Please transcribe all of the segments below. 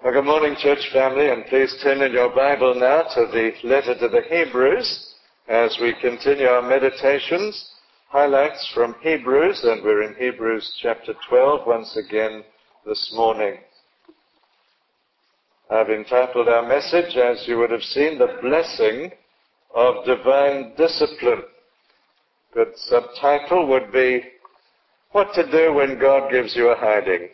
Well, good morning, church family, and please turn in your Bible now to the letter to the Hebrews as we continue our meditations, highlights from Hebrews, and we're in Hebrews chapter 12 once again this morning. I've entitled our message, as you would have seen, The Blessing of Divine Discipline. Good subtitle would be, What to Do When God Gives You a Hiding.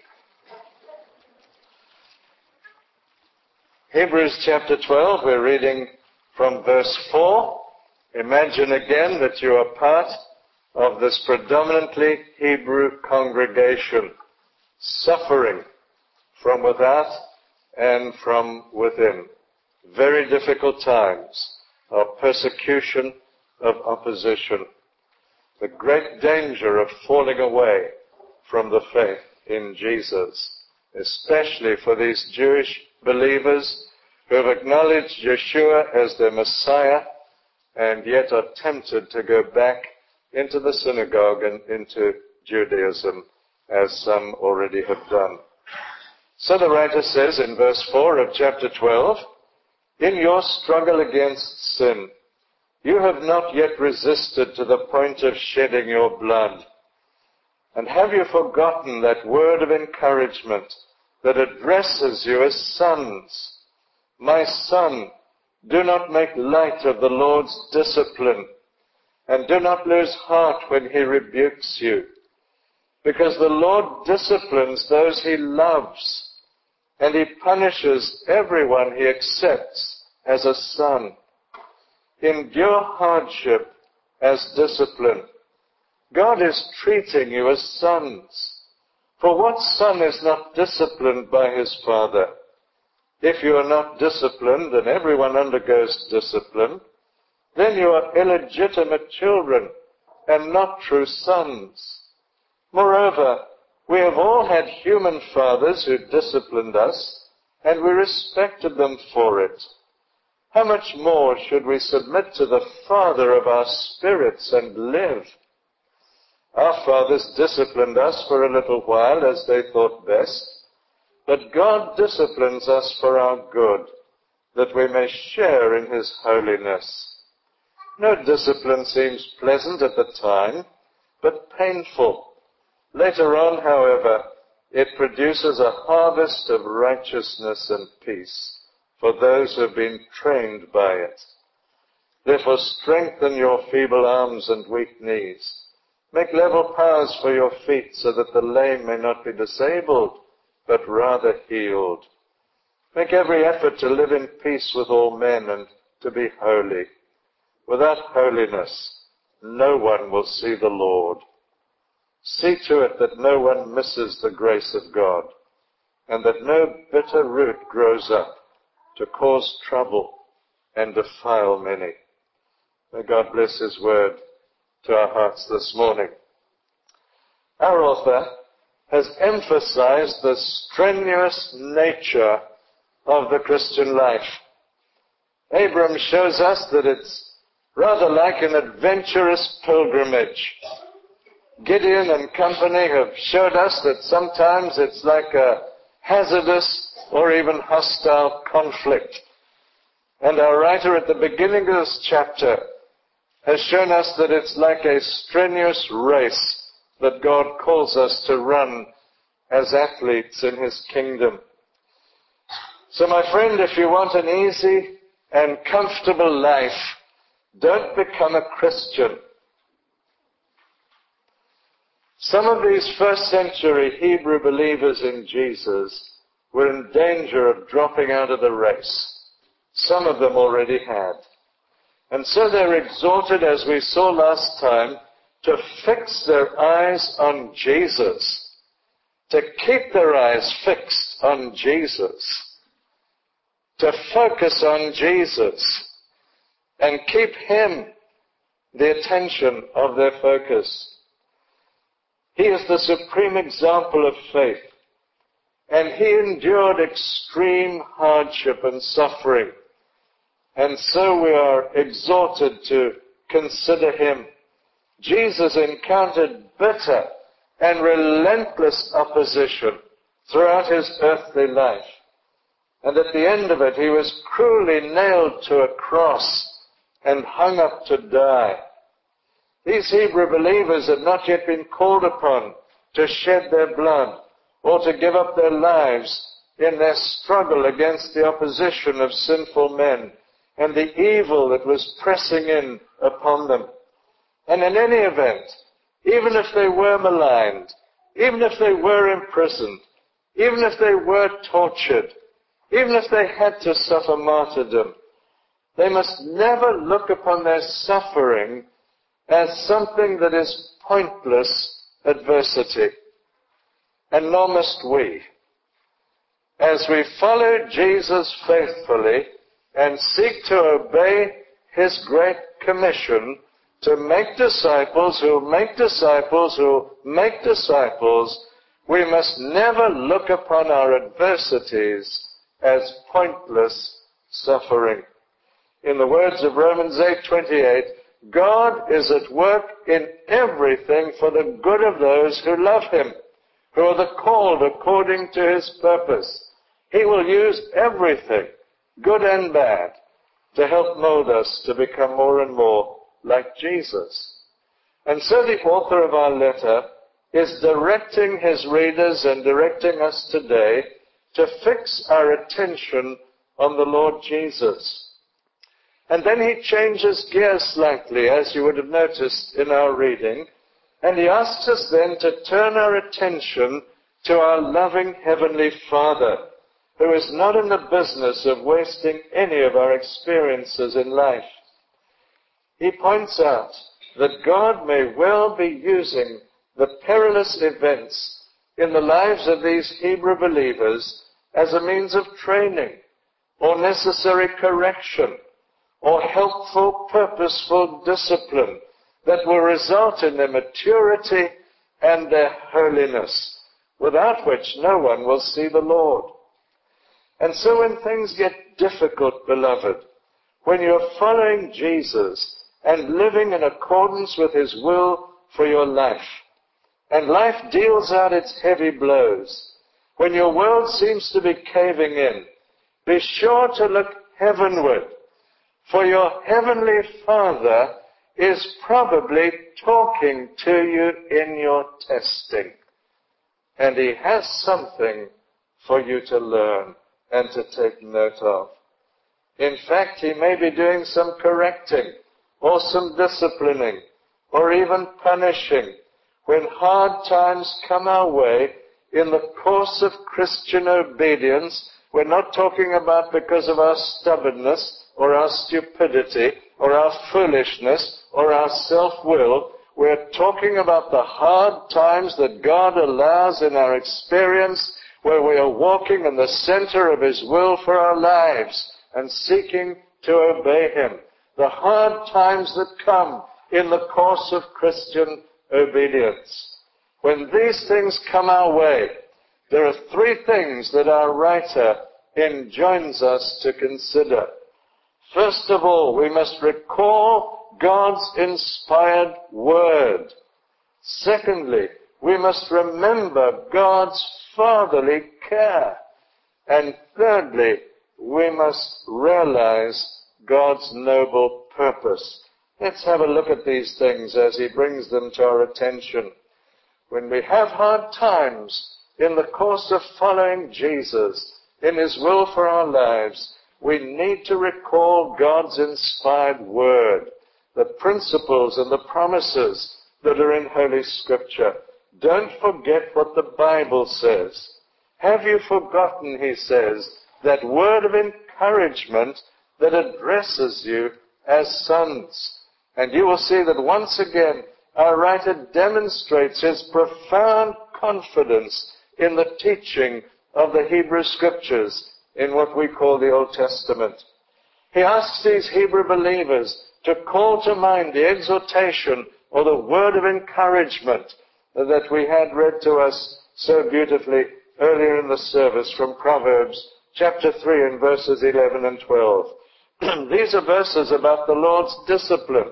Hebrews chapter 12, we're reading from verse 4. Imagine again that you are part of this predominantly Hebrew congregation, suffering from without and from within. Very difficult times of persecution, of opposition. The great danger of falling away from the faith in Jesus, especially for these Jewish believers who have acknowledged Yeshua as their Messiah and yet are tempted to go back into the synagogue and into Judaism, as some already have done. So the writer says in verse 4 of chapter 12, In your struggle against sin, you have not yet resisted to the point of shedding your blood. And have you forgotten that word of encouragement that addresses you as sons? My son, do not make light of the Lord's discipline, and do not lose heart when he rebukes you, because the Lord disciplines those he loves, and he punishes everyone he accepts as a son. Endure hardship as discipline. God is treating you as sons. For what son is not disciplined by his father? If you are not disciplined, and everyone undergoes discipline, then you are illegitimate children and not true sons. Moreover, we have all had human fathers who disciplined us, and we respected them for it. How much more should we submit to the Father of our spirits and live? Our fathers disciplined us for a little while as they thought best, but God disciplines us for our good, that we may share in his holiness. No discipline seems pleasant at the time, but painful. Later on, however, it produces a harvest of righteousness and peace for those who have been trained by it. Therefore strengthen your feeble arms and weak knees. Make level paths for your feet so that the lame may not be disabled, but rather healed. Make every effort to live in peace with all men and to be holy. Without holiness, no one will see the Lord. See to it that no one misses the grace of God, and that no bitter root grows up to cause trouble and defile many. May God bless his word to our hearts this morning. Our author has emphasized the strenuous nature of the Christian life. Abram shows us that it's rather like an adventurous pilgrimage. Gideon and company have showed us that sometimes it's like a hazardous or even hostile conflict. And our writer at the beginning of this chapter has shown us that it's like a strenuous race that God calls us to run as athletes in his kingdom. So my friend, if you want an easy and comfortable life, don't become a Christian. Some of these first century Hebrew believers in Jesus were in danger of dropping out of the race. Some of them already had. And so they're exhorted, as we saw last time, to fix their eyes on Jesus, to keep their eyes fixed on Jesus, to focus on Jesus, and keep him the attention of their focus. He is the supreme example of faith, and he endured extreme hardship and suffering. And so we are exhorted to consider him. Jesus encountered bitter and relentless opposition throughout his earthly life. And at the end of it, he was cruelly nailed to a cross and hung up to die. These Hebrew believers had not yet been called upon to shed their blood or to give up their lives in their struggle against the opposition of sinful men and the evil that was pressing in upon them. And in any event, even if they were maligned, even if they were imprisoned, even if they were tortured, even if they had to suffer martyrdom, they must never look upon their suffering as something that is pointless adversity. And nor must we. As we follow Jesus faithfully and seek to obey his great commission to make disciples who make disciples who make disciples, we must never look upon our adversities as pointless suffering. In the words of Romans 8:28, God is at work in everything for the good of those who love him, who are the called according to his purpose. He will use everything, good and bad, to help mold us to become more and more like Jesus. And so the author of our letter is directing his readers and directing us today to fix our attention on the Lord Jesus. And then he changes gears slightly, as you would have noticed in our reading, and he asks us then to turn our attention to our loving Heavenly Father, who is not in the business of wasting any of our experiences in life. He points out that God may well be using the perilous events in the lives of these Hebrew believers as a means of training or necessary correction or helpful, purposeful discipline that will result in their maturity and their holiness, without which no one will see the Lord. And so when things get difficult, beloved, when you're following Jesus and living in accordance with his will for your life, and life deals out its heavy blows, when your world seems to be caving in, be sure to look heavenward, for your heavenly Father is probably talking to you in your testing. And he has something for you to learn and to take note of. In fact, he may be doing some correcting or some disciplining or even punishing when hard times come our way in the course of Christian obedience. We're not talking about because of our stubbornness or our stupidity or our foolishness or our self-will. We're talking about the hard times that God allows in our experience where we are walking in the center of his will for our lives and seeking to obey him. The hard times that come in the course of Christian obedience. When these things come our way, there are three things that our writer enjoins us to consider. First of all, we must recall God's inspired word. Secondly, we must remember God's fatherly care. And thirdly, we must realize God's noble purpose. Let's have a look at these things as he brings them to our attention. When we have hard times in the course of following Jesus in his will for our lives, we need to recall God's inspired word, the principles and the promises that are in Holy Scripture. Don't forget what the Bible says. Have you forgotten, he says, that word of encouragement that addresses you as sons? And you will see that once again our writer demonstrates his profound confidence in the teaching of the Hebrew Scriptures in what we call the Old Testament. He asks these Hebrew believers to call to mind the exhortation or the word of encouragement that we had read to us so beautifully earlier in the service from Proverbs chapter 3 and verses 11 and 12. These are verses about the Lord's discipline.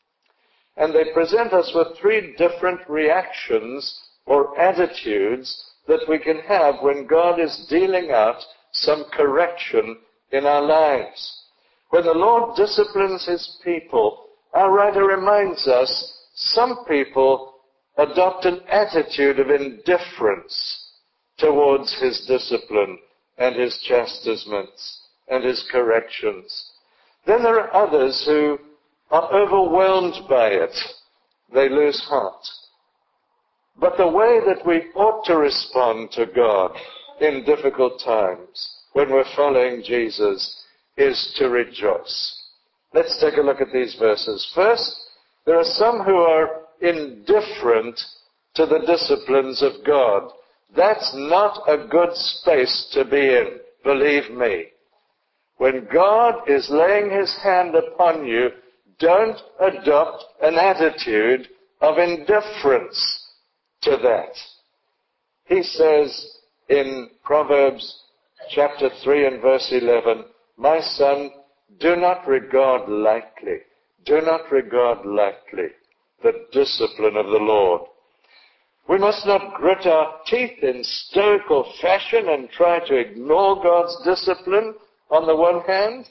And they present us with three different reactions or attitudes that we can have when God is dealing out some correction in our lives. When the Lord disciplines his people, our writer reminds us some people adopt an attitude of indifference towards his discipline and his chastisements and his corrections. Then there are others who are overwhelmed by it. They lose heart. But the way that we ought to respond to God in difficult times when we're following Jesus is to rejoice. Let's take a look at these verses. First, there are some who are indifferent to the disciplines of God. That's not a good space to be in, believe me. When God is laying his hand upon you, don't adopt an attitude of indifference to that. He says in Proverbs chapter 3 and verse 11, "My son, do not regard lightly the discipline of the Lord." We must not grit our teeth in stoical fashion and try to ignore God's discipline on the one hand,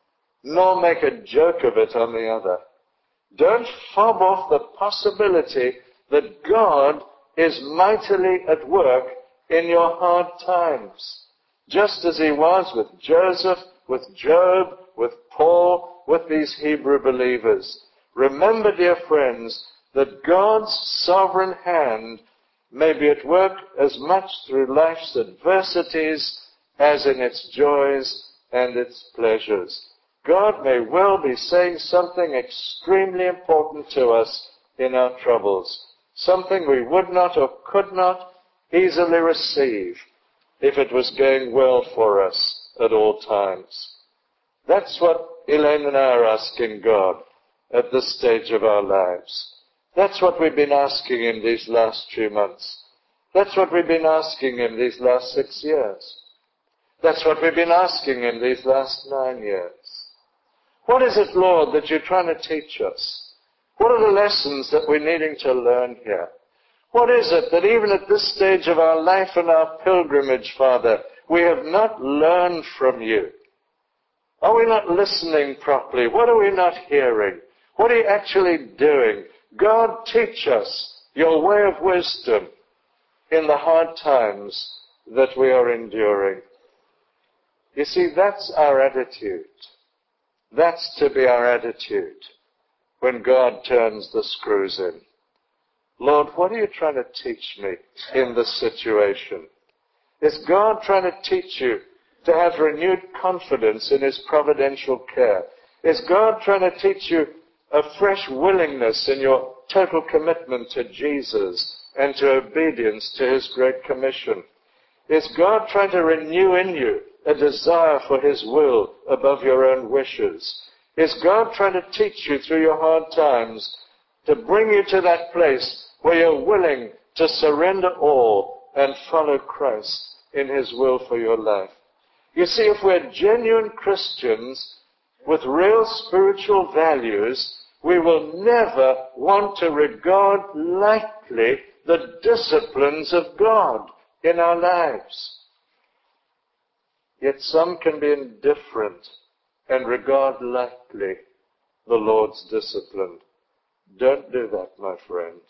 nor make a joke of it on the other. Don't fob off the possibility that God is mightily at work in your hard times, just as he was with Joseph, with Job, with Paul, with these Hebrew believers. Remember, dear friends, that God's sovereign hand may be at work as much through life's adversities as in its joys and its pleasures. God may well be saying something extremely important to us in our troubles, something we would not or could not easily receive if it was going well for us at all times. That's what Elaine and I are asking God at this stage of our lives. That's what we've been asking in these last few months. That's what we've been asking in these last 6 years. That's what we've been asking in these last 9 years. What is it, Lord, that you're trying to teach us? What are the lessons that we're needing to learn here? What is it that even at this stage of our life and our pilgrimage, Father, we have not learned from you? Are we not listening properly? What are we not hearing? What are you actually doing? God, teach us your way of wisdom in the hard times that we are enduring. You see, that's our attitude. That's to be our attitude when God turns the screws in. Lord, what are you trying to teach me in this situation? Is God trying to teach you to have renewed confidence in his providential care? Is God trying to teach you a fresh willingness in your total commitment to Jesus and to obedience to his great commission? Is God trying to renew in you a desire for his will above your own wishes? Is God trying to teach you through your hard times to bring you to that place where you're willing to surrender all and follow Christ in his will for your life? You see, if we're genuine Christians with real spiritual values, we will never want to regard lightly the disciplines of God in our lives. Yet some can be indifferent and regard lightly the Lord's discipline. Don't do that, my friend.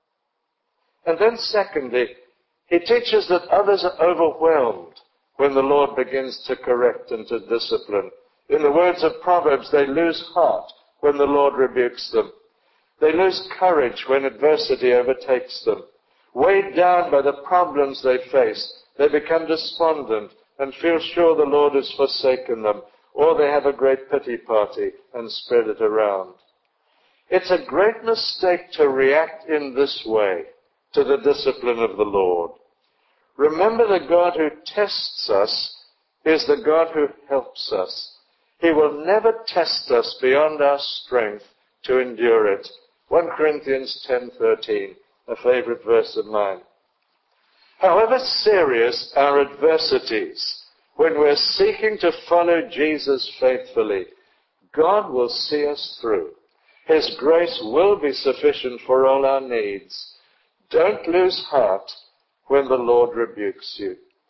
And then secondly, he teaches that others are overwhelmed when the Lord begins to correct and to discipline. In the words of Proverbs, they lose heart when the Lord rebukes them. They lose courage when adversity overtakes them. Weighed down by the problems they face, they become despondent and feel sure the Lord has forsaken them, or they have a great pity party and spread it around. It's a great mistake to react in this way to the discipline of the Lord. Remember, the God who tests us is the God who helps us. He will never test us beyond our strength to endure it. 1 Corinthians 10:13, a favorite verse of mine. However serious our adversities, when we're seeking to follow Jesus faithfully, God will see us through. His grace will be sufficient for all our needs. Don't lose heart when the Lord rebukes you.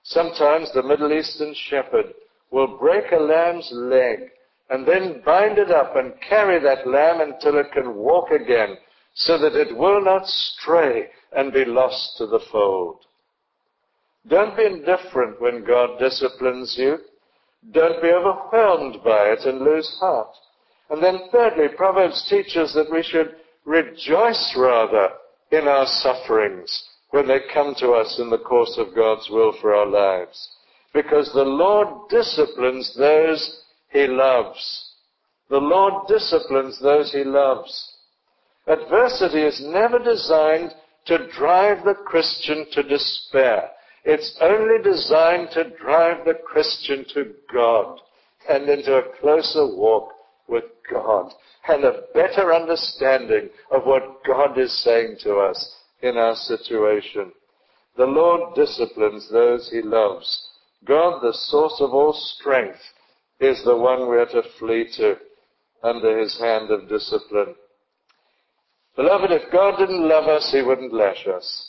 Sometimes the Middle Eastern shepherd will break a lamb's leg and then bind it up and carry that lamb until it can walk again, so that it will not stray and be lost to the fold. Don't be indifferent when God disciplines you. Don't be overwhelmed by it and lose heart. And then thirdly, Proverbs teaches that we should rejoice rather in our sufferings when they come to us in the course of God's will for our lives. Because the Lord disciplines those He loves. The Lord disciplines those He loves. Adversity is never designed to drive the Christian to despair. It's only designed to drive the Christian to God and into a closer walk with God and a better understanding of what God is saying to us in our situation. The Lord disciplines those He loves. God, the source of all strength, is the one we are to flee to under His hand of discipline. Beloved, if God didn't love us, He wouldn't lash us.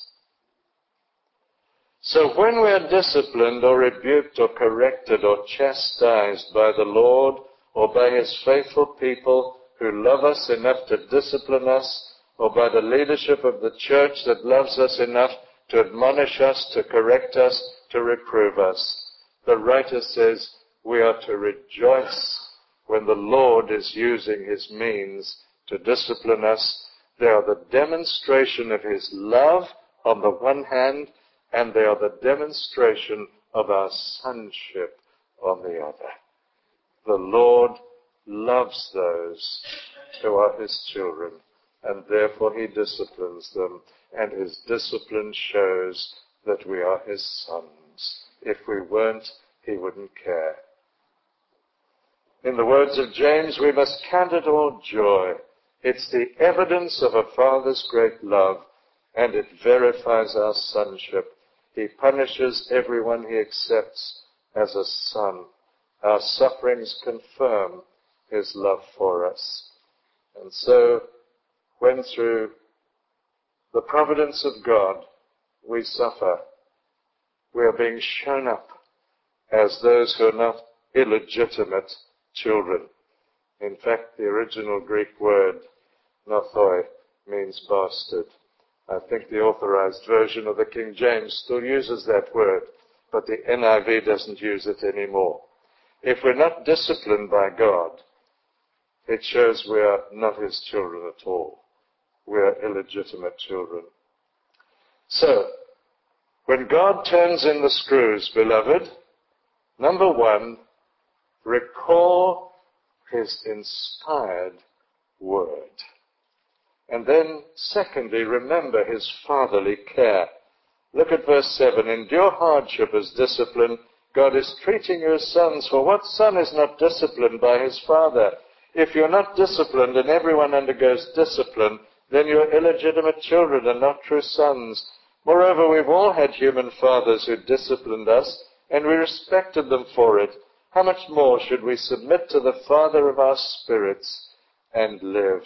So when we are disciplined or rebuked or corrected or chastised by the Lord or by His faithful people who love us enough to discipline us, or by the leadership of the church that loves us enough to admonish us, to correct us, to reprove us, the writer says we are to rejoice when the Lord is using His means to discipline us. They are the demonstration of His love on the one hand, and they are the demonstration of our sonship on the other. The Lord loves those who are His children, and therefore He disciplines them, and His discipline shows that we are His sons. If we weren't, He wouldn't care. In the words of James, we must count it all joy. It's the evidence of a Father's great love, and it verifies our sonship. He punishes everyone He accepts as a son. Our sufferings confirm His love for us. And so, when through the providence of God we suffer, we are being shown up as those who are not illegitimate children. In fact, the original Greek word, nothoi, means bastard. I think the authorized version of the King James still uses that word, but the NIV doesn't use it anymore. If we're not disciplined by God, it shows we are not His children at all. We are illegitimate children. So, when God turns in the screws, beloved, number one, recall His inspired word. And then, secondly, remember His fatherly care. Look at verse 7. Endure hardship as discipline. God is treating you as sons, for what son is not disciplined by his father? If you're not disciplined and everyone undergoes discipline, then you're illegitimate children and not true sons. Moreover, we've all had human fathers who disciplined us, and we respected them for it. How much more should we submit to the Father of our spirits and live?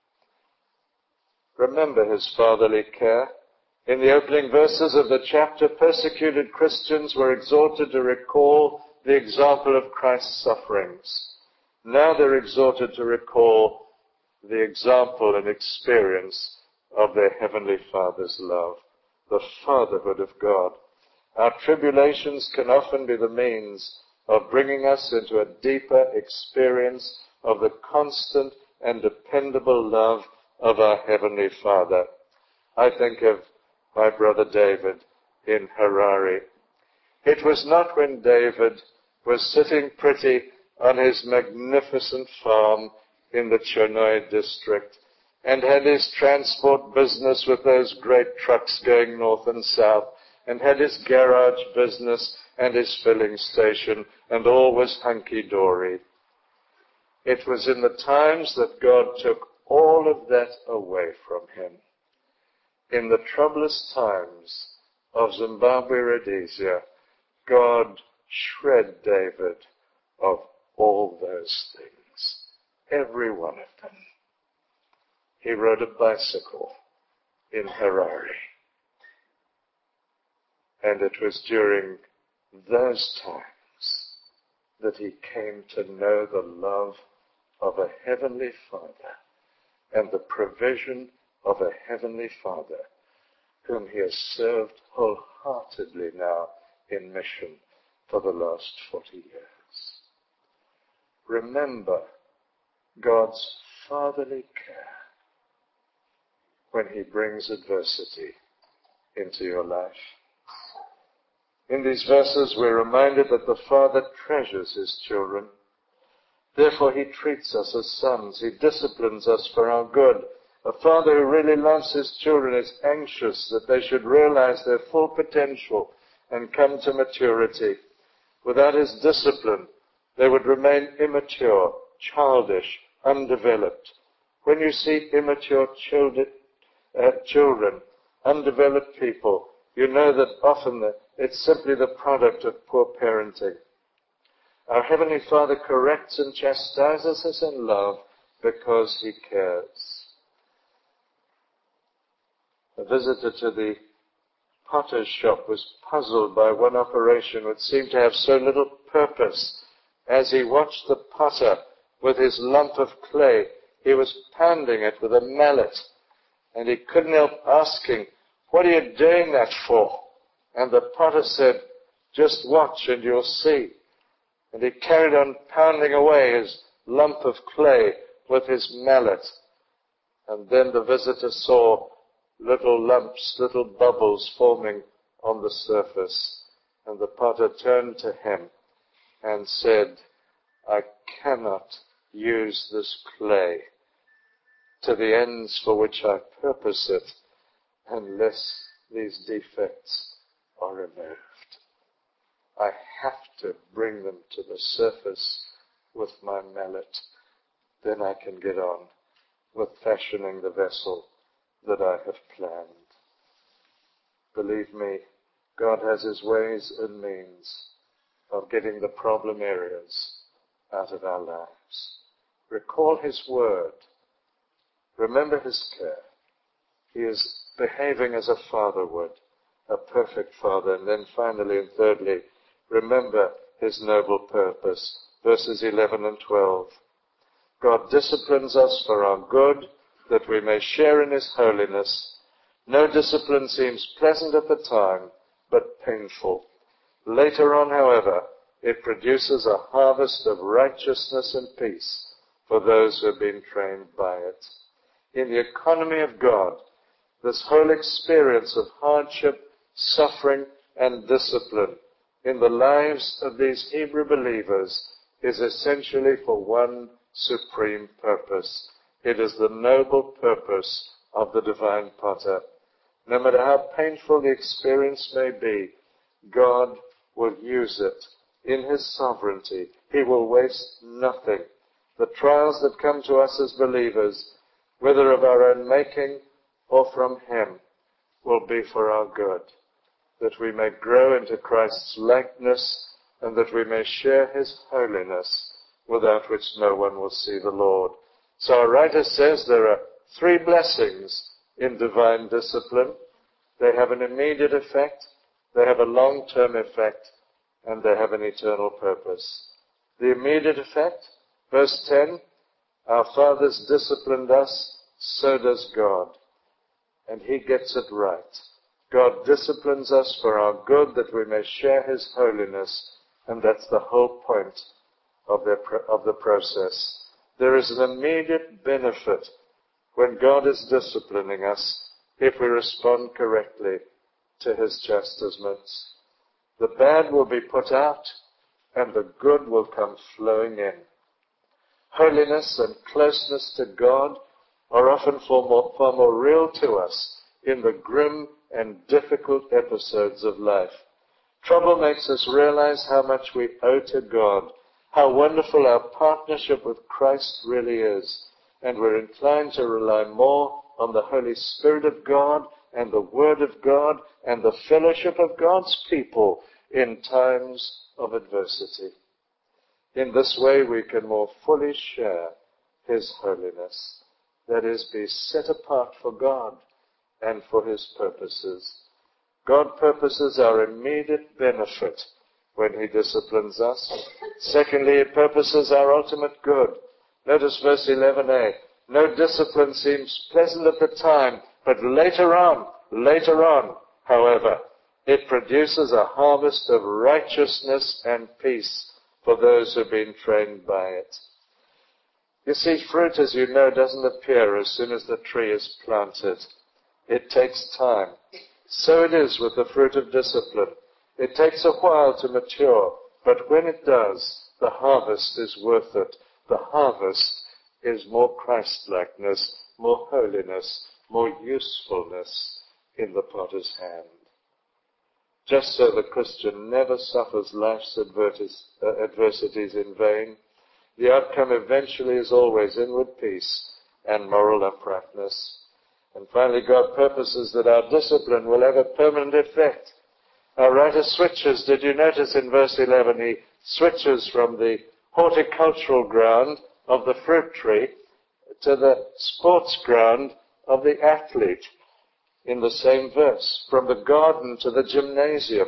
Remember His fatherly care. In the opening verses of the chapter, persecuted Christians were exhorted to recall the example of Christ's sufferings. Now they're exhorted to recall the example and experience of their Heavenly Father's love, the fatherhood of God. Our tribulations can often be the means of bringing us into a deeper experience of the constant and dependable love of our Heavenly Father. I think of my brother David in Harare. It was not when David was sitting pretty on his magnificent farm in the Chernoi district and had his transport business with those great trucks going north and south, and had his garage business and his filling station, and all was hunky-dory. It was in the times that God took all of that away from him. In the troublous times of Zimbabwe Rhodesia, God shred David of all those things, every one of them. He rode a bicycle in Harare. And it was during those times that he came to know the love of a heavenly Father and the provision of a heavenly Father whom he has served wholeheartedly now in mission for the last 40 years. Remember God's fatherly care when he brings adversity into your life. In these verses we're reminded that the Father treasures his children. Therefore he treats us as sons. He disciplines us for our good. A father who really loves his children is anxious that they should realize their full potential and come to maturity. Without his discipline, they would remain immature, childish, undeveloped. When you see immature children, undeveloped people, you know that often it's simply the product of poor parenting. Our Heavenly Father corrects and chastises us in love because he cares. A visitor to the potter's shop was puzzled by one operation which seemed to have so little purpose. As he watched the potter with his lump of clay, he was pounding it with a mallet, and he couldn't help asking, "What are you doing that for?" And the potter said, "Just watch and you'll see." And he carried on pounding away his lump of clay with his mallet. And then the visitor saw little lumps, little bubbles forming on the surface. And the potter turned to him and said, "I cannot use this clay to the ends for which I purpose it unless these defects are removed. I have to bring them to the surface with my mallet. Then I can get on with fashioning the vessel that I have planned." Believe me, God has his ways and means of getting the problem areas out of our lives. Recall his word. Remember his care. He is behaving as a father would, a perfect father. And then finally and thirdly, remember his noble purpose. Verses 11 and 12. God disciplines us for our good, that we may share in his holiness. No discipline seems pleasant at the time, but painful. Later on, however, it produces a harvest of righteousness and peace for those who have been trained by it. In the economy of God, this whole experience of hardship, suffering, and discipline in the lives of these Hebrew believers is essentially for one supreme purpose. It is the noble purpose of the divine potter. No matter how painful the experience may be, God will use it in his sovereignty. He will waste nothing. The trials that come to us as believers, whether of our own making or from him, will be for our good, that we may grow into Christ's likeness and that we may share his holiness, without which no one will see the Lord. So our writer says there are 3 blessings in divine discipline. They have an immediate effect, they have a long-term effect, and they have an eternal purpose. The immediate effect, verse 10, our fathers disciplined us, so does God. And he gets it right. God disciplines us for our good, that we may share his holiness, and that's the whole point of the process. There is an immediate benefit when God is disciplining us if we respond correctly to his chastisements. The bad will be put out and the good will come flowing in. Holiness and closeness to God are often far more real to us in the grim and difficult episodes of life. Trouble makes us realize how much we owe to God, how wonderful our partnership with Christ really is, and we're inclined to rely more on the Holy Spirit of God and the Word of God and the fellowship of God's people in times of adversity. In this way we can more fully share his holiness, that is, be set apart for God and for his purposes. God purposes our immediate benefit when he disciplines us. Secondly, it purposes our ultimate good. Notice verse 11a. No discipline seems pleasant at the time, but later on, however, it produces a harvest of righteousness and peace for those who have been trained by it. You see, fruit, as you know, doesn't appear as soon as the tree is planted. It takes time. So it is with the fruit of discipline. It takes a while to mature, but when it does, the harvest is worth it. The harvest is more Christ-likeness, more holiness, more usefulness in the potter's hand. Just so the Christian never suffers life's adversities in vain, the outcome eventually is always inward peace and moral uprightness. And finally, God purposes that our discipline will have a permanent effect. Our writer switches, did you notice in verse 11, he switches from the horticultural ground of the fruit tree to the sports ground of the athlete in the same verse, from the garden to the gymnasium,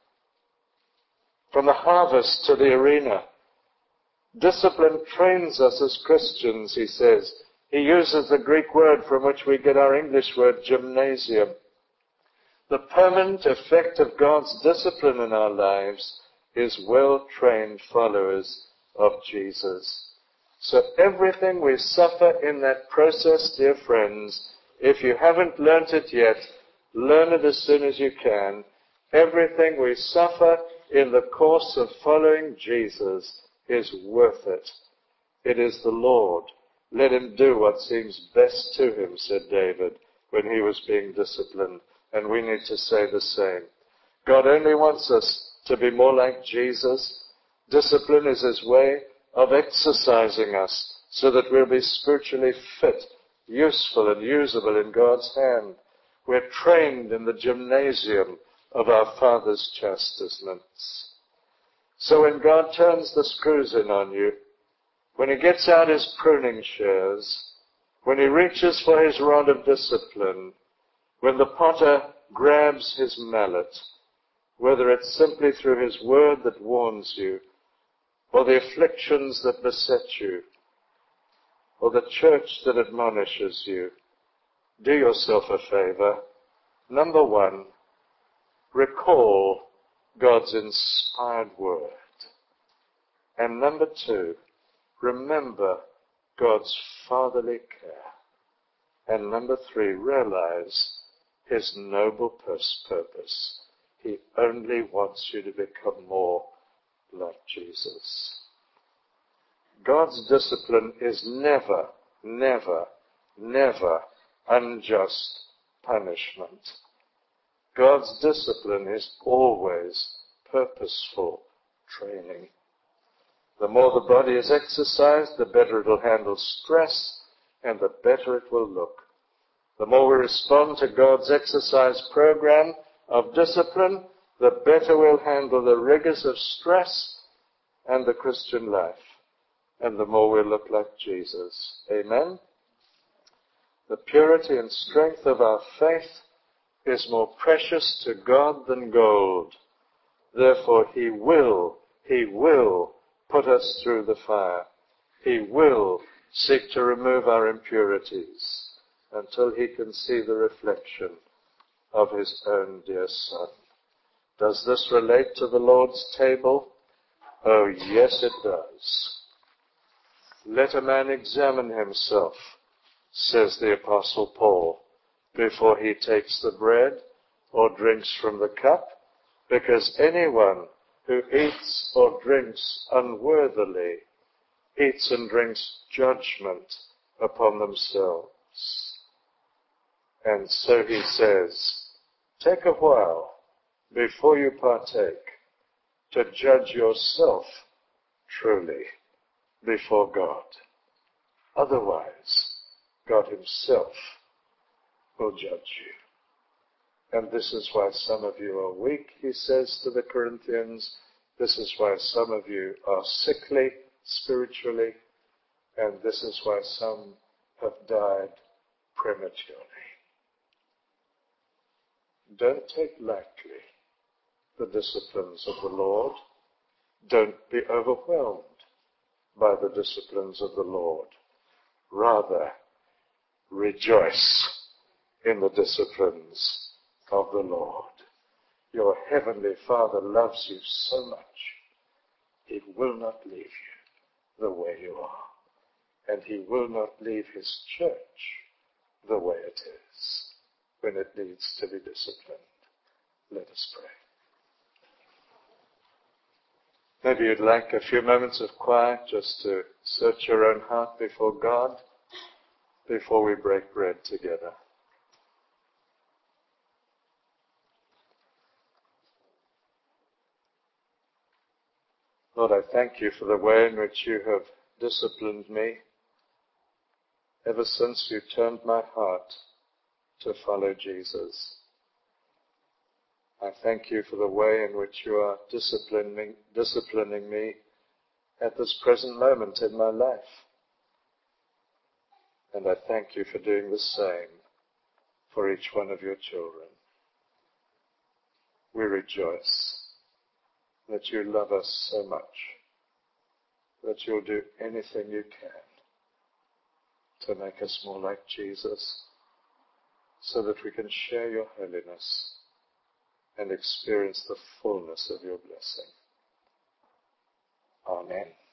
from the harvest to the arena. Discipline trains us as Christians, he says. He uses the Greek word from which we get our English word gymnasium. The permanent effect of God's discipline in our lives is well-trained followers of Jesus. So everything we suffer in that process, dear friends, if you haven't learnt it yet, learn it as soon as you can. Everything we suffer in the course of following Jesus is worth it. It is the Lord. Let him do what seems best to him, said David when he was being disciplined. And we need to say the same. God only wants us to be more like Jesus. Discipline is his way of exercising us so that we'll be spiritually fit, useful and usable in God's hand. We're trained in the gymnasium of our Father's chastisements. So when God turns the screws in on you, when he gets out his pruning shears, when he reaches for his rod of discipline, when the potter grabs his mallet, whether it's simply through his word that warns you, or the afflictions that beset you, or the church that admonishes you, do yourself a favor. Number one, recall God's inspired word. And number two, remember God's fatherly care. And number three, realize his noble purpose. He only wants you to become more like Jesus. God's discipline is never, never, never unjust punishment. God's discipline is always purposeful training. The more the body is exercised, the better it will handle stress, and the better it will look. The more we respond to God's exercise program of discipline, the better we'll handle the rigors of stress and the Christian life, and the more we'll look like Jesus. Amen? The purity and strength of our faith is more precious to God than gold. Therefore, He will put us through the fire. He will seek to remove our impurities until He can see the reflection of His own dear Son. Does this relate to the Lord's table? Oh, yes, it does. Let a man examine himself, says the Apostle Paul, before he takes the bread or drinks from the cup, because anyone who eats or drinks unworthily eats and drinks judgment upon themselves. And so he says, take a while before you partake to judge yourself truly before God. Otherwise, God himself will judge you. And this is why some of you are weak, he says to the Corinthians. This is why some of you are sickly spiritually. And this is why some have died prematurely. Don't take lightly the disciplines of the Lord. Don't be overwhelmed by the disciplines of the Lord. Rather, rejoice in the disciplines of the Lord. Your heavenly Father loves you so much, He will not leave you the way you are. And He will not leave His church the way it is when it needs to be disciplined. Let us pray. Maybe you'd like a few moments of quiet just to search your own heart before God before we break bread together. Lord, I thank you for the way in which you have disciplined me ever since you turned my heart to follow Jesus. I thank you for the way in which you are disciplining me at this present moment in my life. And I thank you for doing the same for each one of your children. We rejoice that you love us so much, that you'll do anything you can to make us more like Jesus, so that we can share your holiness and experience the fullness of your blessing. Amen.